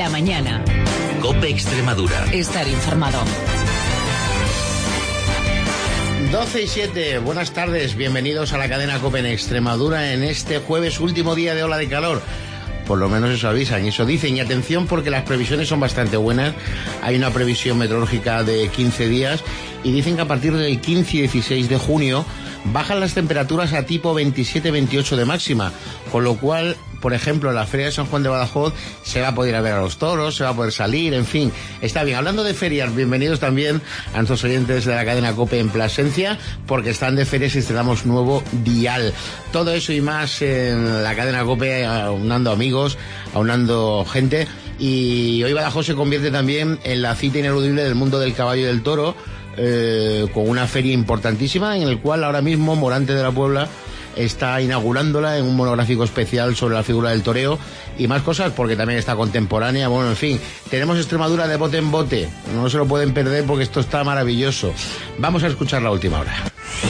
mañana. COPE Extremadura. Estar informado. 12:07, buenas tardes, bienvenidos a la cadena COPE en Extremadura en este jueves, último día de ola de calor. Por lo menos eso avisan, eso dicen. Y atención porque las previsiones son bastante buenas. Hay una previsión meteorológica de 15 días y dicen que a partir del 15 y 16 de junio bajan las temperaturas a tipo 27-28 de máxima. Con lo cual, por ejemplo, en la Feria de San Juan de Badajoz se va a poder ir a ver a los toros, se va a poder salir, en fin. Está bien. Hablando de ferias, bienvenidos también a nuestros oyentes de la cadena COPE en Plasencia, porque están de ferias y estrenamos nuevo dial. Todo eso y más en la cadena COPE, aunando amigos, aunando gente. Y hoy Badajoz se convierte también en la cita ineludible del mundo del caballo y del toro, con una feria importantísima en el cual ahora mismo Morante de la Puebla está inaugurándola en un monográfico especial sobre la figura del toreo y más cosas, porque también está contemporánea. Bueno, en fin, tenemos Extremadura de bote en bote, no se lo pueden perder porque esto está maravilloso. Vamos a escuchar la última hora.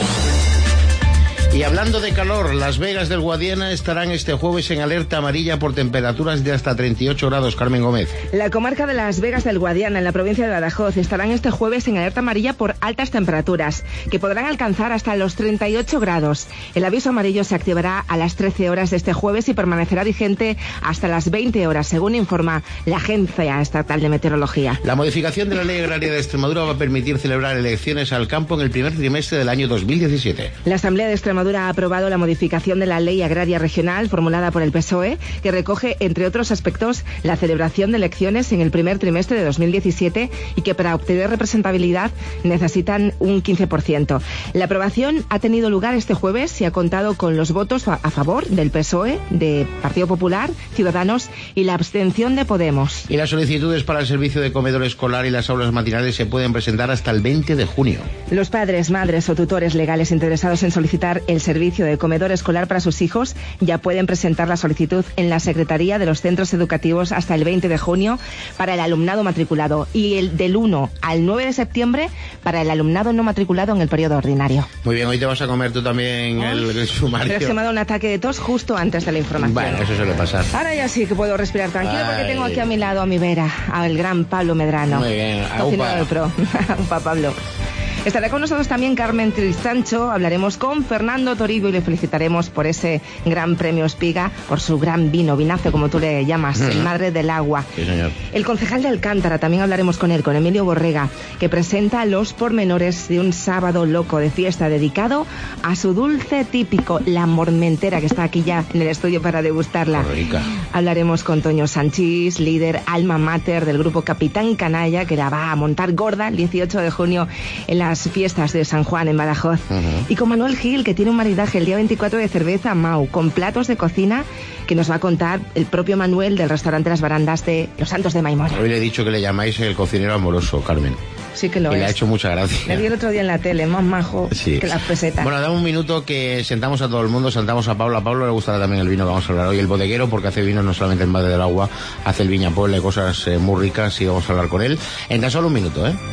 Y hablando de calor, Las Vegas del Guadiana estarán este jueves en alerta amarilla por temperaturas de hasta 38 grados. Carmen Gómez. La comarca de Las Vegas del Guadiana, en la provincia de Badajoz, estarán este jueves en alerta amarilla por altas temperaturas, que podrán alcanzar hasta los 38 grados. El aviso amarillo se activará a las 13 horas de este jueves y permanecerá vigente hasta las 20 horas, según informa la Agencia Estatal de Meteorología. La modificación de la Ley Agraria de Extremadura va a permitir celebrar elecciones al campo en el primer trimestre del año 2017. La Asamblea de Extremadura ha aprobado la modificación de la Ley Agraria Regional formulada por el PSOE, que recoge, entre otros aspectos, la celebración de elecciones en el primer trimestre de 2017 y que para obtener representabilidad necesitan un 15%. La aprobación ha tenido lugar este jueves y ha contado con los votos a favor del PSOE, de Partido Popular, Ciudadanos y la abstención de Podemos. Y las solicitudes para el servicio de comedor escolar y las aulas matinales se pueden presentar hasta el 20 de junio. Los padres, madres o tutores legales interesados en solicitar el servicio de comedor escolar para sus hijos ya pueden presentar la solicitud en la Secretaría de los Centros Educativos hasta el 20 de junio para el alumnado matriculado y el del 1 al 9 de septiembre para el alumnado no matriculado en el periodo ordinario. Muy bien, hoy te vas a comer tú también el sumario. Pero es que me ha dado un ataque de tos justo antes de la información. Bueno, eso suele pasar. Ahora ya sí que puedo respirar tranquilo porque tengo aquí a mi lado a mi vera, al gran Pablo Medrano. Muy bien, cocinero del Pro. Upa, Pablo. Estará con nosotros también Carmen Tristancho, hablaremos con Fernando Toribio y le felicitaremos por ese gran premio Espiga, por su gran vinazo, como tú le llamas, el Madre del Agua. Sí, señor. El concejal de Alcántara, también hablaremos con él, con Emilio Borrega, que presenta los pormenores de un sábado loco de fiesta dedicado a su dulce típico, la mormentera, que está aquí ya en el estudio para degustarla. Rica. Hablaremos con Toño Sanchís, líder alma mater del grupo Capitán Canalla, que la va a montar gorda el 18 de junio en las fiestas de San Juan en Badajoz. Y con Manuel Gil, que tiene un maridaje el día 24 de cerveza Mau, con platos de cocina que nos va a contar el propio Manuel del restaurante Las Barandas de Los Santos de Maimón. Hoy le he dicho que le llamáis el cocinero amoroso, Carmen. Sí que lo y es. le ha hecho mucha gracia. Le vi el otro día en la tele, más majo que las pesetas. Bueno, dame un minuto que sentamos a todo el mundo, sentamos a Pablo. A Pablo le gustará también el vino que vamos a hablar hoy, el bodeguero, porque hace vino no solamente el Madre del Agua, hace el Viñapol, cosas muy ricas y vamos a hablar con él. En tan solo un minuto, ¿eh?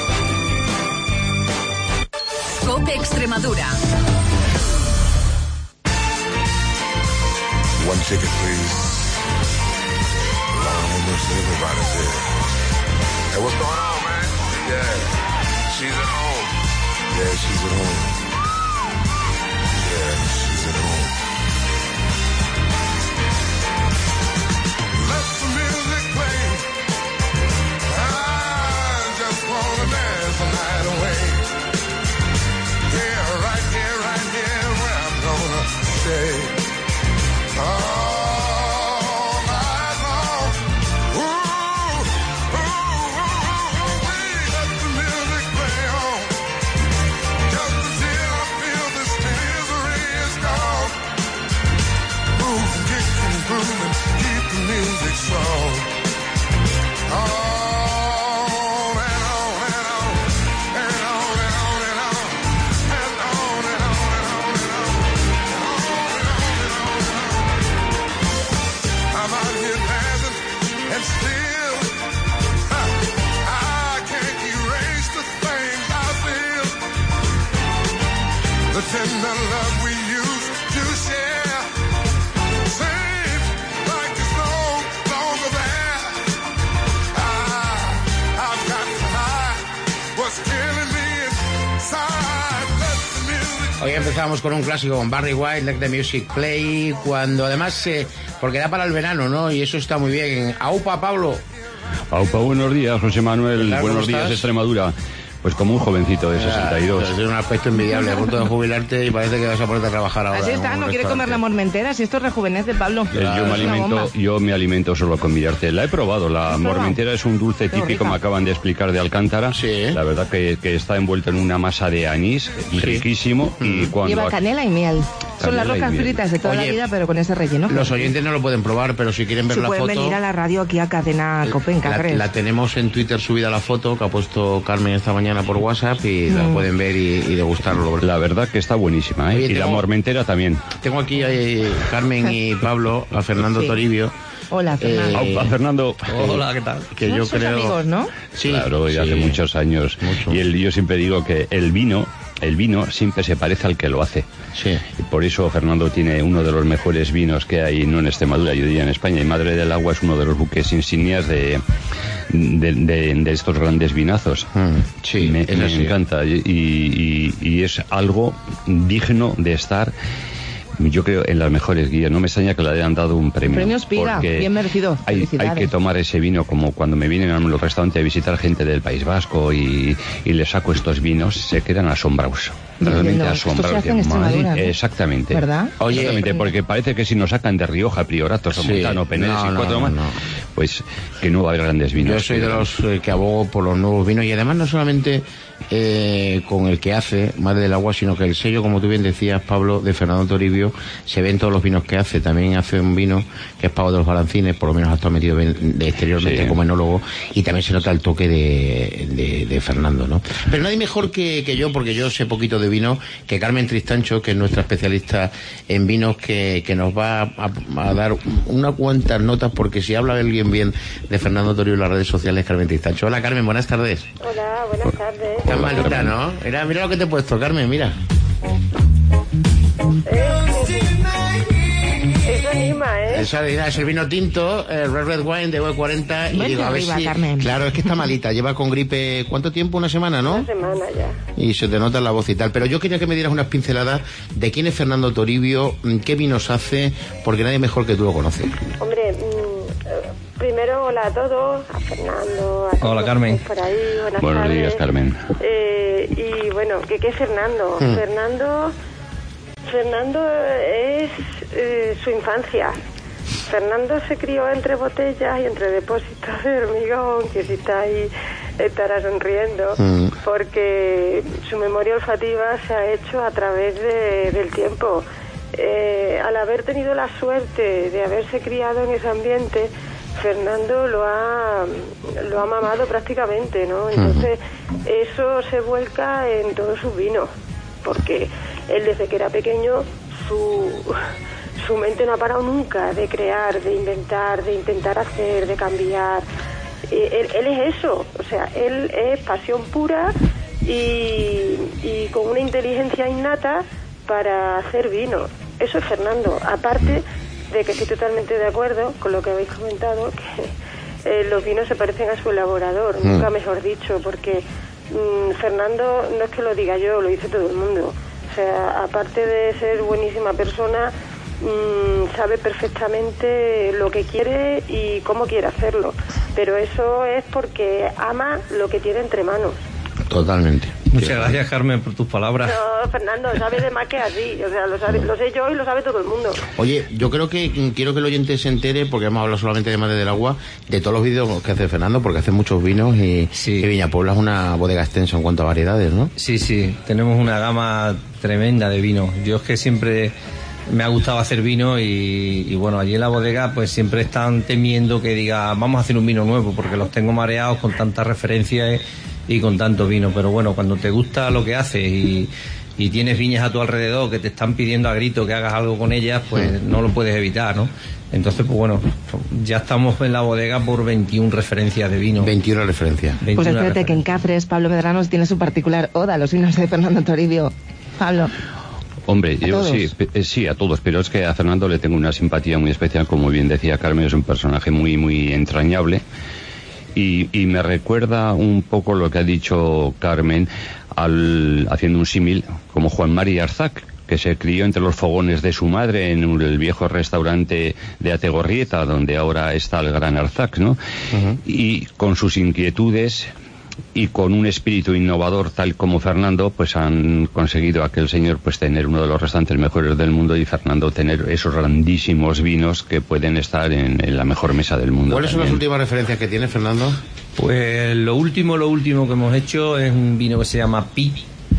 COPE Extremadura. One ticket, please. Long mercy, everybody's here. Hey, what's going on, man? Yeah. She's at home. Yeah, she's at home. Yeah, she's at home. Let the music play. I just wanna dance the night away. Yeah, right here, where I'm gonna stay. All night long. Ooh, let the music play on. Just the Empezábamos con un clásico, con Barry White, Let the Music Play, cuando además, porque da para el verano, ¿no? Y eso está muy bien. ¡Aupa, Pablo! Aupa, buenos días, José Manuel. Claro, buenos días, Extremadura. Pues como un jovencito de 62. Es un aspecto envidiable, a punto de jubilarte y parece que vas a ponerte a trabajar ahora. Así está, no quiere comer la mormentera, si esto rejuvenece, Pablo. Yo me alimento solo con mirarte. La he probado, la mormentera es un dulce típico, me acaban de explicar, de Alcántara. Sí. La verdad que está envuelto en una masa de anís, riquísimo. Y cuando lleva canela y miel. Son las Canela y rocas miel. fritas de toda la vida, pero con ese relleno. Los oyentes no lo pueden probar, pero si quieren ver la pueden foto... venir a la radio aquí a Cadena Cope en Cáceres. La tenemos en Twitter subida la foto que ha puesto Carmen esta mañana por WhatsApp y la pueden ver y degustarlo. La verdad que está buenísima, ¿eh? Oye, y la mormentera también. Tengo aquí a Carmen y Pablo, a Fernando Toribio. Hola, Fernando. Aupa, Fernando. Hola, ¿qué tal? Que ¿No yo sois creo... amigos, ¿no? Sí, Claro, y hace muchos años. Mucho. Y yo siempre digo que el vino siempre se parece al que lo hace. Sí. Y por eso Fernando tiene uno de los mejores vinos que hay, no en Extremadura, yo diría en España. Y Madre del Agua es uno de los buques insignias de estos grandes vinazos. Sí, me es así. encanta. Y es algo digno de estar, yo creo, en las mejores guías. No me extraña que le hayan dado un premio. Premio Espiga, porque bien merecido. Hay Felicidades. que tomar ese vino como cuando me vienen a los restaurantes a visitar gente del País Vasco y les saco estos vinos, se quedan asombrados. Realmente Diciendo, esto se asombrados. hace en Extremadura, ¿no? Exactamente. ¿Verdad? Oye, Exactamente, porque parece que si nos sacan de Rioja, Priorato, Somontano, Penedes y cuatro más, pues que no va a haber grandes vinos. Yo soy de los que abogo por los nuevos vinos y además no solamente con el que hace Madre del Agua, sino que el sello, como tú bien decías, Pablo, de Fernando Toribio, se ve en todos los vinos que hace. También hace un vino que es Pavo de los Balancines, por lo menos ha estado metido exteriormente como enólogo, y también se nota el toque de Fernando, ¿no? Pero nadie mejor que yo, porque yo sé poquito de vino, que Carmen Tristancho, que es nuestra especialista en vinos, que nos va a dar unas cuantas notas, porque si habla alguien bien de Fernando Toribio en las redes sociales, Carmen Tristancho. Hola, Carmen, buenas tardes. Hola, buenas tardes. Estás malita, ¿no? Mira lo que te he puesto, Carmen, mira. Eso anima, ¿eh? Es el vino tinto, el Red Wine de V40, y Vente digo, a ver arriba, si... Carmen. Claro, es que está malita, lleva con gripe, ¿cuánto tiempo? ¿Una semana, no? Una semana ya. Y se te nota en la voz y tal. Pero yo quería que me dieras unas pinceladas de quién es Fernando Toribio, qué vinos hace, porque nadie mejor que tú lo conoce. Hombre, primero hola a todos, a Fernando, a todos Hola, Carmen. por ahí, buenas Buenos tardes. días, Carmen. Y bueno, ¿qué es Fernando? Fernando es su infancia. Fernando se crió entre botellas y entre depósitos de hormigón, que si está ahí estará sonriendo, porque su memoria olfativa se ha hecho a través del tiempo. Al haber tenido la suerte de haberse criado en ese ambiente, Fernando lo ha mamado prácticamente, ¿no? Entonces eso se vuelca en todos sus vinos, porque él desde que era pequeño su mente no ha parado nunca de crear, de inventar, de intentar hacer, de cambiar. Él es eso, o sea, él es pasión pura y con una inteligencia innata para hacer vino. Eso es Fernando, aparte de que estoy totalmente de acuerdo con lo que habéis comentado, que los vinos se parecen a su elaborador, nunca mejor dicho, porque Fernando no es que lo diga yo, lo dice todo el mundo. O sea, aparte de ser buenísima persona, sabe perfectamente lo que quiere y cómo quiere hacerlo, pero eso es porque ama lo que tiene entre manos. Totalmente. Muchas gracias, Carmen, por tus palabras. No, Fernando, sabe de más que así, o sea, lo sé yo y lo sabe todo el mundo. Oye, yo creo que quiero que el oyente se entere, porque hemos hablado solamente de Madre del Agua, de todos los vídeos que hace Fernando, porque hace muchos vinos y Viñapuebla es una bodega extensa en cuanto a variedades, ¿no? Sí, tenemos una gama tremenda de vinos. Yo es que siempre me ha gustado hacer vino y bueno, allí en la bodega pues siempre están temiendo que diga vamos a hacer un vino nuevo, porque los tengo mareados con tantas referencias y con tanto vino. Pero bueno, cuando te gusta lo que haces y tienes viñas a tu alrededor que te están pidiendo a grito que hagas algo con ellas, pues no lo puedes evitar, ¿no? Entonces, pues bueno, ya estamos en la bodega por 21 referencias de vino. 21 referencias. Pues espérate que en Cáceres Pablo Medranos tiene su particular oda a los vinos de Fernando Toribio. Pablo. Hombre, yo sí, a todos, pero es que a Fernando le tengo una simpatía muy especial, como bien decía Carmen, es un personaje muy, muy entrañable. Y me recuerda un poco lo que ha dicho Carmen haciendo un símil como Juan Mari Arzac, que se crió entre los fogones de su madre en el viejo restaurante de Ategorrieta, donde ahora está el Gran Arzac, ¿no? Y con sus inquietudes y con un espíritu innovador tal como Fernando, pues han conseguido aquel señor pues tener uno de los restaurantes mejores del mundo, y Fernando tener esos grandísimos vinos que pueden estar en la mejor mesa del mundo. ¿Cuáles son las últimas referencias que tiene, Fernando? Pues lo último que hemos hecho es un vino que se llama Pi,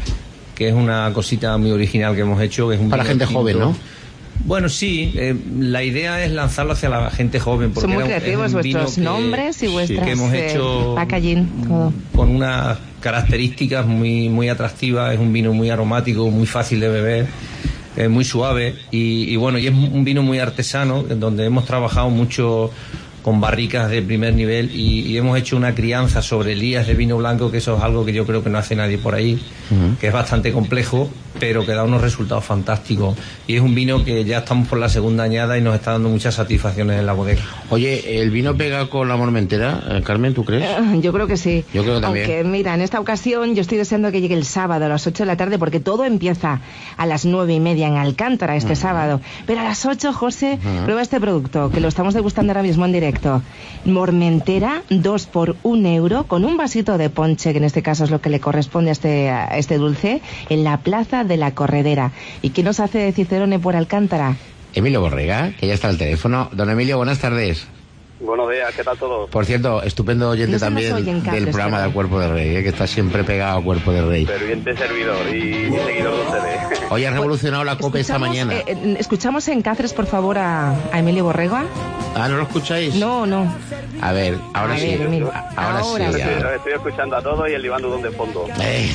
que es una cosita muy original que hemos hecho, que es un para gente tinto joven, ¿no? Bueno, sí, la idea es lanzarlo hacia la gente joven. Porque son muy creativos vuestros nombres y vuestras que hemos hecho packaging, todo. Con unas características muy atractivas. Es un vino muy aromático, muy fácil de beber, muy suave y bueno, y es un vino muy artesano, donde hemos trabajado mucho con barricas de primer nivel y hemos hecho una crianza sobre lías de vino blanco, que eso es algo que yo creo que no hace nadie por ahí, que es bastante complejo, pero que da unos resultados fantásticos. Y es un vino que ya estamos por la segunda añada y nos está dando muchas satisfacciones en la bodega. Oye, ¿el vino pega con la Mormentera? Carmen, ¿tú crees? Yo creo que sí. Yo creo que también. Aunque, mira, en esta ocasión yo estoy deseando que llegue el sábado a las 8 de la tarde, porque todo empieza a las 9:30 en Alcántara este sábado. Pero a las 8, José, prueba este producto, que lo estamos degustando ahora mismo en directo. Mormentera, 2 por 1 euro, con un vasito de ponche, que en este caso es lo que le corresponde a este dulce, en la Plaza de la Corredera. ¿Y qué nos hace de Cicerone por Alcántara? Emilio Borrega, que ya está al teléfono. Don Emilio, buenas tardes. Buenos días, ¿qué tal todo? Por cierto, estupendo oyente también del programa del Cuerpo de Rey, que está siempre pegado al Cuerpo de Rey. Ferviente servidor y seguidor de ustedes. Hoy ha revolucionado la COPE esta mañana. Escuchamos en Cáceres, por favor, a Emilio Borrega. Ah, ¿no lo escucháis? No. A ver, ahora sí. Ahora sí. Estoy escuchando a todos y el Iván Dudón de fondo.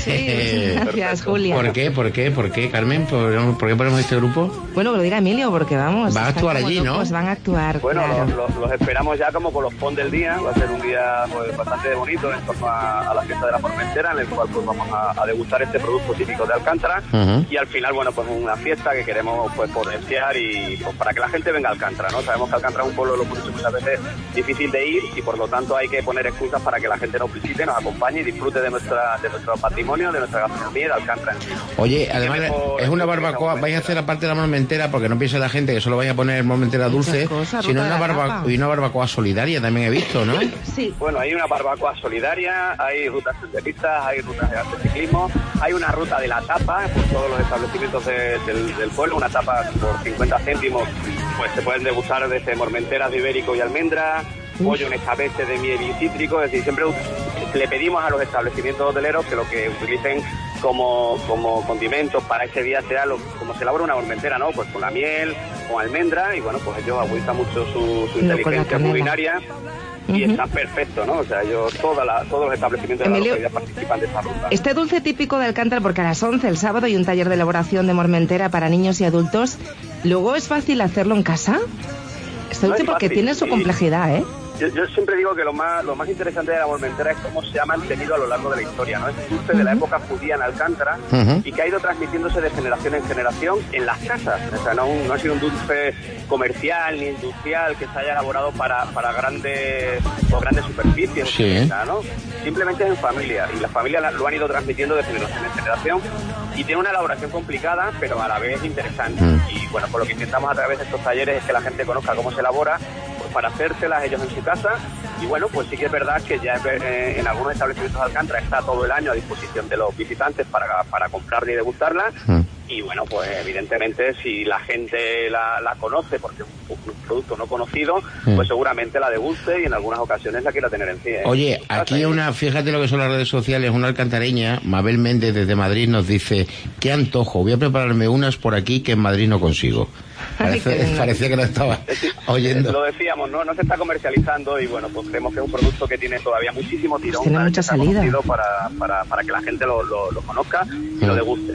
Sí, gracias, Julia. ¿Por qué, Carmen? ¿Por qué ponemos este grupo? Bueno, que lo diga Emilio, porque vamos. Van a actuar allí, ¿no? Van a actuar. Bueno, claro. los esperamos ya como colofón del día. Va a ser un día pues, bastante bonito en torno a la fiesta de la Formentera, en el cual pues vamos a degustar este producto típico de Alcántara. Y al final, bueno, pues una fiesta que queremos pues potenciar y pues, para que la gente venga a Alcántara, ¿no? Sabemos que Alcántara es un pueblo muchas veces difícil de ir y por lo tanto hay que poner excusas para que la gente nos visite, nos acompañe y disfrute de nuestro patrimonio, de nuestra gastronomía y de Alcántara. Oye, además es una barbacoa, vais a hacer aparte de la Mormentera, porque no piense la gente que solo vaya a poner Mormentera dulce, sino una barbacoa solidaria también he visto, ¿no? Sí. Bueno, hay una barbacoa solidaria, hay rutas senderistas, hay rutas de ciclismo, hay una ruta de la tapa por todos los establecimientos del pueblo, una tapa por 50 céntimos, pues se pueden degustar desde mormenteras de ibérico y almendra, pollo en escabeche de miel y cítrico. Es decir, siempre le pedimos a los establecimientos hoteleros que lo que utilicen como condimentos para ese día sea como se elabora una mormentera, ¿no? Pues con la miel, con almendra, y bueno, pues ellos agudizan mucho su inteligencia culinaria. Y está perfecto, ¿no? O sea, todos los establecimientos de la localidad participan de esta ruta. Este dulce típico de Alcántara, porque a las 11 el sábado hay un taller de elaboración de mormentera para niños y adultos. ¿Luego es fácil hacerlo en casa? Este dulce porque tiene su complejidad, ¿eh? Yo siempre digo que lo más interesante de la mormentera es cómo se ha mantenido a lo largo de la historia, ¿no? Es un dulce de la época judía en Alcántara y que ha ido transmitiéndose de generación en generación en las casas. O sea, no ha sido un dulce comercial ni industrial que se haya elaborado para grandes superficies, ¿no? Simplemente es en familia y las familias lo han ido transmitiendo de generación en generación y tiene una elaboración complicada, pero a la vez interesante. Y bueno, por lo que intentamos a través de estos talleres es que la gente conozca cómo se elabora, pues para hacérselas ellos en su casa. Y bueno, pues sí que es verdad que ya en algunos establecimientos de Alcántara está todo el año a disposición de los visitantes para comprarla y degustarla. Y bueno, pues evidentemente si la gente la conoce, porque es un producto no conocido, pues seguramente la deguste y en algunas ocasiones la quiera tener en sí. Oye, aquí fíjate lo que son las redes sociales, una alcantareña, Mabel Méndez desde Madrid nos dice, qué antojo, voy a prepararme unas por aquí que en Madrid no consigo. Parecía que no estaba oyendo. Lo decíamos, no se está comercializando y bueno, pues creemos que es un producto que tiene todavía muchísimo tirón. Tiene mucha salida. Para que la gente lo conozca y lo deguste.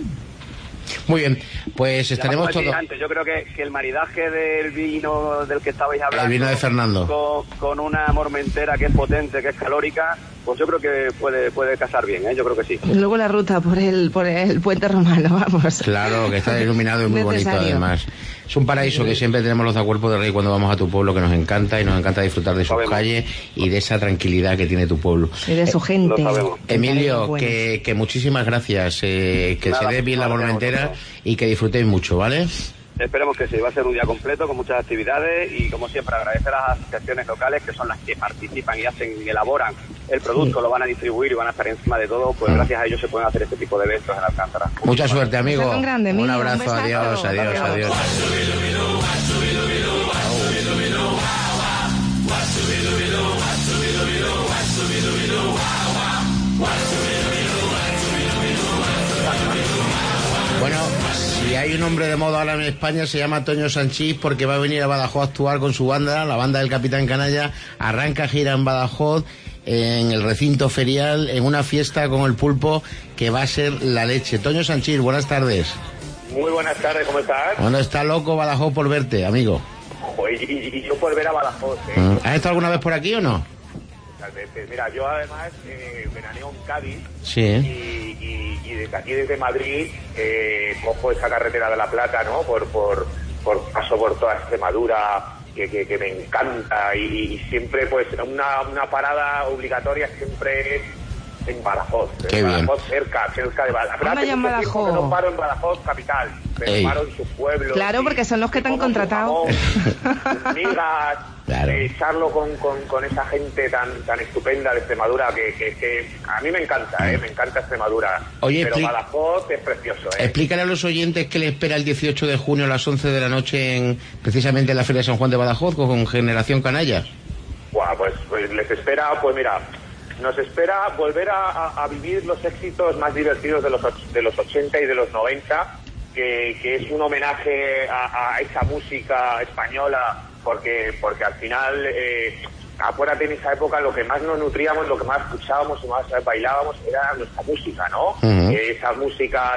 Muy bien, pues estaremos todos. Yo creo que el maridaje del vino del que estabais hablando, el vino de Fernando, con una mormentera que es potente, que es calórica, pues yo creo que puede casar bien, yo creo que sí. Y luego la ruta por el Puente Romano, vamos. Claro, que está iluminado y muy bonito además. Es un paraíso que siempre tenemos los de Cuerpo de Rey cuando vamos a tu pueblo, que nos encanta y nos encanta disfrutar de sus calles y de esa tranquilidad que tiene tu pueblo. Y de su gente. Emilio, que muchísimas gracias, que se dé bien la Formentera y que disfrutéis mucho, ¿vale? Esperemos que sí, va a ser un día completo con muchas actividades y como siempre agradecer a las asociaciones locales que son las que participan y hacen y elaboran el producto, lo van a distribuir y van a estar encima de todo, pues gracias a ellos se pueden hacer este tipo de eventos en Alcántara. Mucha suerte, amigo. Un abrazo, adiós. Bueno, si hay un hombre de moda ahora en España se llama Toño Sanchís, porque va a venir a Badajoz a actuar con su banda, la banda del Capitán Canalla. Arranca gira en Badajoz, en el recinto ferial, en una fiesta con el Pulpo que va a ser la leche. Toño Sanchís, buenas tardes. Muy buenas tardes, ¿cómo estás? Bueno, está loco Badajoz por verte, amigo. Y yo por ver a Badajoz. ¿Has estado alguna vez por aquí o no? Mira, yo además veraneo en Cádiz. Sí. Y desde aquí, desde Madrid, cojo esa carretera de la Plata, ¿no? Paso por toda Extremadura, que me encanta, y siempre, pues, una parada obligatoria siempre es en Badajoz. Qué en bien. Badajoz, cerca de Badajoz. En Badajoz. No paro en Badajoz capital, pero paro en sus pueblos. Claro, porque son los que te han contratado. Migas. Claro. Charlo con esa gente tan estupenda de Extremadura que a mí me encanta, me encanta Extremadura. Oye, pero Badajoz es precioso. Explícale a los oyentes qué le espera el 18 de junio a las 11 de la noche precisamente en la Feria de San Juan de Badajoz con Generación Canalla. Buah, pues les espera, pues mira, nos espera volver a vivir los éxitos más divertidos de los 80 y de los 90, que es un homenaje a esa música española. Porque al final, acuérdate, en esa época lo que más nos nutríamos, lo que más escuchábamos y más bailábamos era nuestra música, ¿no? Uh-huh. Esa música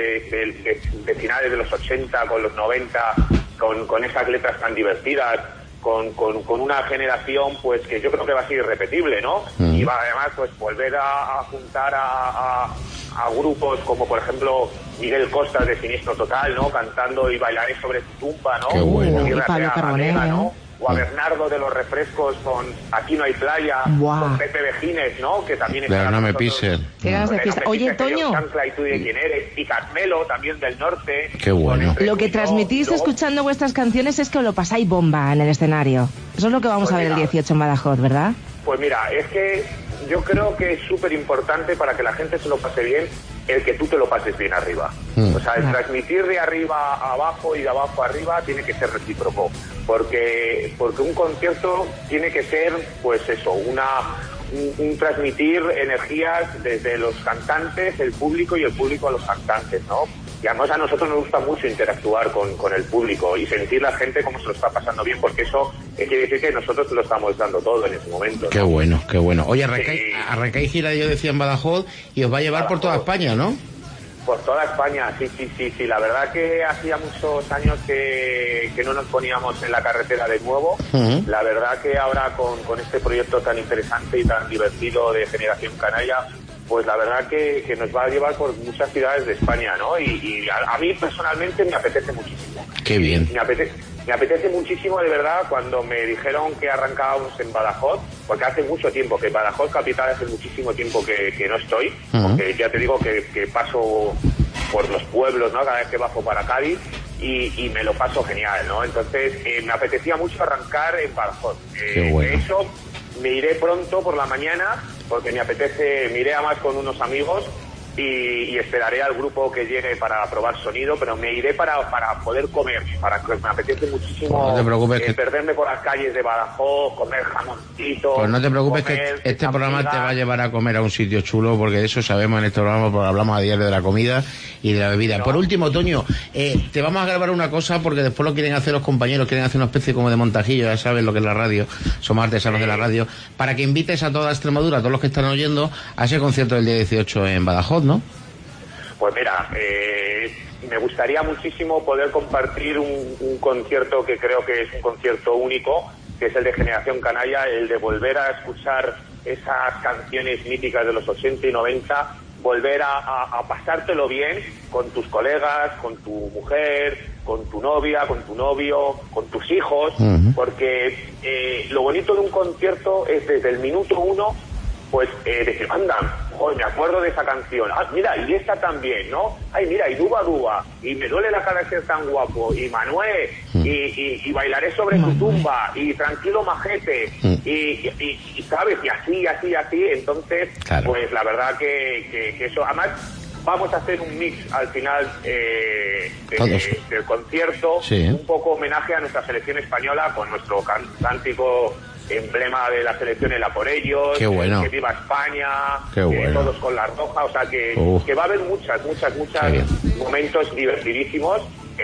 de finales de los 80 con los 90, con esas letras tan divertidas, con una generación pues que yo creo que va a ser irrepetible, ¿no? Uh-huh. Y va además pues volver a juntar a grupos como por ejemplo Miguel Costas de Siniestro Total, ¿no? Cantando Y bailaré sobre tu tumba, ¿no? Qué bueno. Y Pablo Carbonell, ¿no? O a Bernardo de los Refrescos con Aquí no hay playa. Wow. Con Pepe Vejines, ¿no? Que también está. No me pises. Oye, Toño. ¿Y tú de quién eres? Y Carmelo, también del norte. Qué bueno. Lo que transmitís escuchando vuestras canciones es que os lo pasáis bomba en el escenario. Eso es lo que vamos a ver el 18 en Badajoz, ¿verdad? Pues mira, es que yo creo que es súper importante para que la gente se lo pase bien el que tú te lo pases bien arriba. O sea, el transmitir de arriba a abajo y de abajo a arriba tiene que ser recíproco. Porque un concierto tiene que ser, pues eso, un transmitir energías desde los cantantes, el público y el público a los cantantes, ¿no? Y además a nosotros nos gusta mucho interactuar con el público y sentir la gente cómo se lo está pasando bien, porque eso quiere decir que nosotros lo estamos dando todo en ese momento, ¿no? Qué bueno, qué bueno. Oye, arrancáis gira, yo decía, en Badajoz, y os va a llevar por toda España, ¿no? Por toda España, sí. La verdad que hacía muchos años que no nos poníamos en la carretera de nuevo. Uh-huh. La verdad que ahora con este proyecto tan interesante y tan divertido de Generación Canalla, pues la verdad que nos va a llevar por muchas ciudades de España, ¿no? Y a mí personalmente me apetece muchísimo. Qué bien. Me apetece muchísimo, de verdad, cuando me dijeron que arrancábamos en Badajoz, porque hace mucho tiempo, que Badajoz capital hace muchísimo tiempo que no estoy, uh-huh. Porque ya te digo que paso por los pueblos, ¿no? Cada vez que bajo para Cádiz y me lo paso genial, ¿no? Entonces me apetecía mucho arrancar en Badajoz. Qué bueno. De hecho, me iré pronto por la mañana, porque me iré además con unos amigos y esperaré al grupo que llegue para probar sonido, pero me iré para poder comer, me apetece muchísimo. No te preocupes perderme por las calles de Badajoz, comer jamoncito. Pues no te preocupes, que este programa te va a llevar a comer a un sitio chulo, porque de eso sabemos en este programa, porque hablamos a diario de la comida y de la bebida. No. Por último, Toño, te vamos a grabar una cosa, porque después lo quieren hacer los compañeros, quieren hacer una especie como de montajillo, ya sabes lo que es la radio, somos artesanos de la radio, para que invites a toda Extremadura, a todos los que están oyendo, a ese concierto del día 18 en Badajoz, ¿no? Pues mira, me gustaría muchísimo poder compartir un concierto que creo que es un concierto único, que es el de Generación Canalla, el de volver a escuchar esas canciones míticas de los 80 y 90, volver a pasártelo bien con tus colegas, con tu mujer, con tu novia, con tu novio, con tus hijos, porque lo bonito de un concierto es desde el minuto 1, pues decir, anda, joder, me acuerdo de esa canción, mira, y esta también, ¿no? Ay, mira, y Duba Duba, y me duele la cara de ser tan guapo, y Manuel, y bailaré sobre tu tumba, y tranquilo majete, y sabes, y así, entonces, claro, pues la verdad que eso, además, vamos a hacer un mix al final del concierto, un poco homenaje a nuestra selección española con nuestro cántico emblema de la selección, el A por ellos, Qué bueno. Que viva España, bueno. Todos con la roja, o sea que va a haber muchas momentos divertidísimos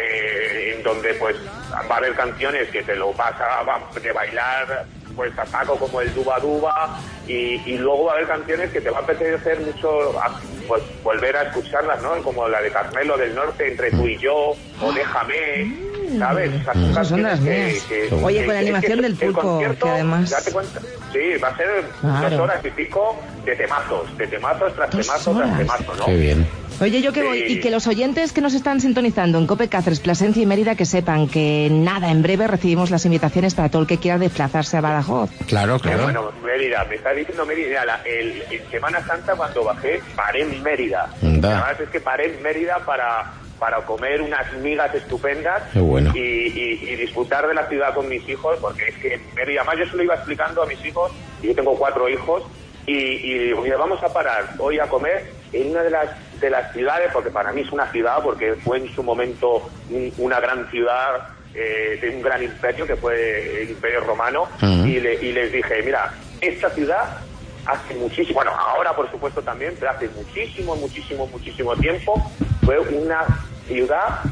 en donde pues va a haber canciones que te lo vas de bailar pues a saco, como el Duba Duba, y luego va a haber canciones que te va a apetecer mucho pues volver a escucharlas, ¿no? Como la de Carmelo del Norte, Entre tú y yo, o Déjame, ¿sabes? Esas son las mías. Oye, con la animación del Pulpo, que además... Date cuenta, sí, va a ser 2 horas y pico de temazos tras temazos, ¿no? Qué bien. Oye, yo que voy, y que los oyentes que nos están sintonizando en COPE Cáceres, Plasencia y Mérida, que sepan que nada, en breve recibimos las invitaciones para todo el que quiera desplazarse a Badajoz. Claro. Bueno, Mérida, me está diciendo Mérida, en Semana Santa cuando bajé, paré en Mérida. Además es que paré en Mérida para comer unas migas estupendas. Qué bueno. y disfrutar de la ciudad con mis hijos, porque es que en Mérida, además yo se lo iba explicando a mis hijos, y yo tengo 4 hijos, y digo, mira, vamos a parar hoy a comer en una de las ciudades, porque para mí es una ciudad, porque fue en su momento una gran ciudad de un gran imperio, que fue el Imperio Romano, y les dije, mira, esta ciudad hace muchísimo, bueno, ahora por supuesto también, pero hace muchísimo tiempo fue una ciudad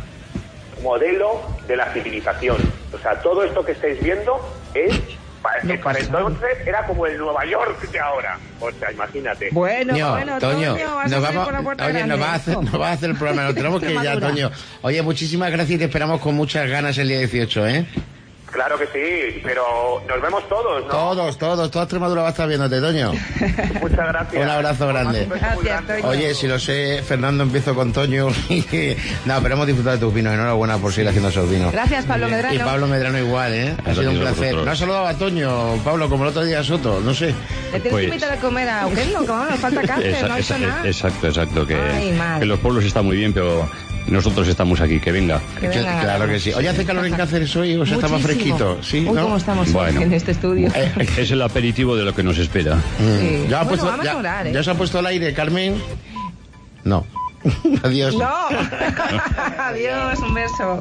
modelo de la civilización. O sea, todo esto que estáis viendo es... Para entonces era como el Nueva York de ahora. O sea, imagínate. Bueno, Toño, nos va a hacer el programa. Nos tenemos que ir ya, Toño. Oye, muchísimas gracias y te esperamos con muchas ganas el día 18, ¿eh? Claro que sí, pero nos vemos todos, ¿no? Toda Extremadura va a estar viéndote, Toño. Muchas gracias. Un abrazo grande. Gracias, Toño. Oye, si lo sé, Fernando, empiezo con Toño. No, pero hemos disfrutado de tus vinos. Enhorabuena por seguir haciendo esos vinos. Gracias, Pablo Medrano. Y Pablo Medrano igual, ¿eh? Ha sido un placer. No has saludado a Toño, Pablo, como el otro día a Soto, no sé. Le tienes que invitar a comer a Eugenio, que vamos, nos falta cáncer, no ha hecho nada. Exacto, que los pueblos están muy bien, pero... Nosotros estamos aquí, que venga. Claro que sí. Oye, ¿hace calor en Cáceres hoy o se está más fresquito? ¿Sí? Uy, ¿cómo estamos en este estudio? Es el aperitivo de lo que nos espera. Sí. ¿Ya, Vamos a orar, ¿eh? ¿Ya se ha puesto el aire, Carmen? No. Adiós. No. Adiós, un beso.